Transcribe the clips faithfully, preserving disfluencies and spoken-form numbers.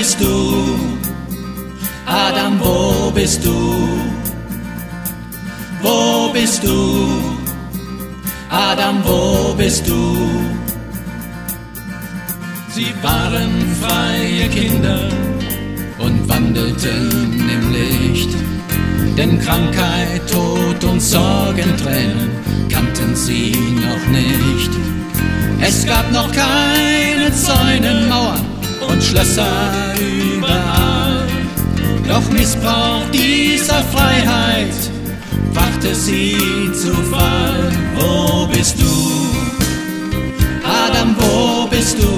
bist du? Adam, wo bist du? Wo bist du? Adam, wo bist du? Sie waren freie Kinder und wandelten im Licht, denn Krankheit, Tod und Sorgen, Tränen kannten sie noch nicht. Es gab noch keine Zäune, Mauern und Schlösser überall, doch Missbrauch dieser Freiheit brachte sie zu Fall. Wo bist du? Adam, wo bist du?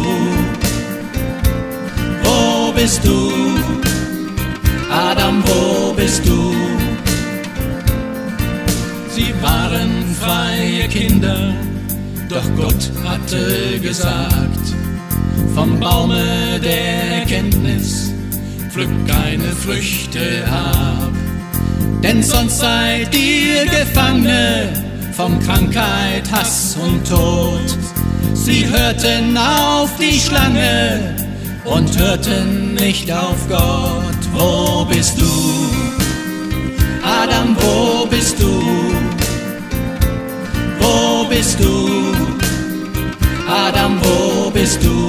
Wo bist du? Adam, wo bist du? Sie waren freie Kinder, doch Gott hatte gesagt, vom Baume der Erkenntnis pflück keine Früchte ab, denn sonst seid ihr Gefangene von Krankheit, Hass und Tod. Sie hörten auf die Schlange und hörten nicht auf Gott. Wo bist du? Adam, wo bist du? Wo bist du? Adam, wo bist du?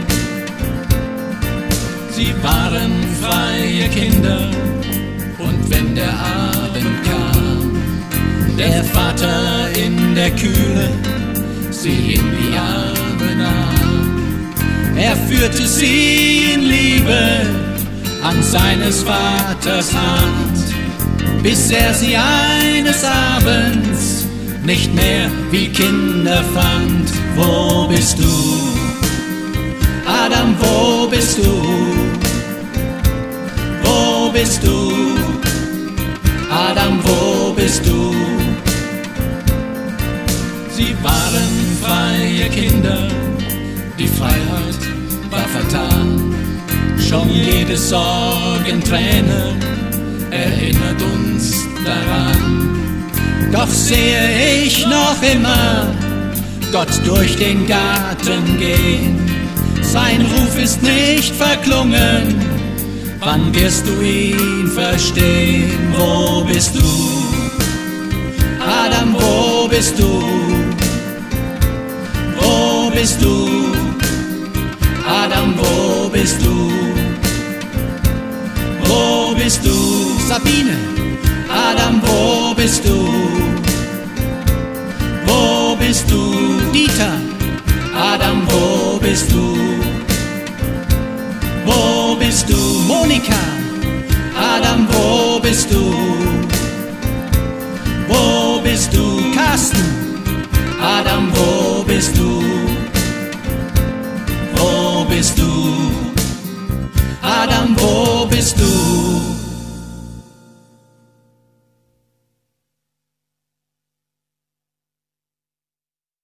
Sie waren freie Kinder, und wenn der Abend kam, der Vater in der Kühle sie in die Arme nahm. Er führte sie in Liebe an seines Vaters Hand, bis er sie eines Abends nicht mehr wie Kinder fand. Wo bist du? Adam, wo bist du? Wo bist du? Adam, wo bist du? Sie waren freie Kinder, die Freiheit war vertan. Schon jede Sorgenträne erinnert uns daran. Doch sehe ich noch immer Gott durch den Garten gehen. Sein Ruf ist nicht verklungen, wann wirst du ihn verstehen? Wo bist du? Adam, wo bist du? Wo bist du? Adam, wo bist du? Wo bist du? Sabine, Adam, wo bist du? Wo bist du? Dieter, Adam, wo bist du? Wo bist du? Monika, Adam, wo bist du? Wo bist du? Carsten, Adam, wo bist du? Wo bist du? Adam, wo bist du?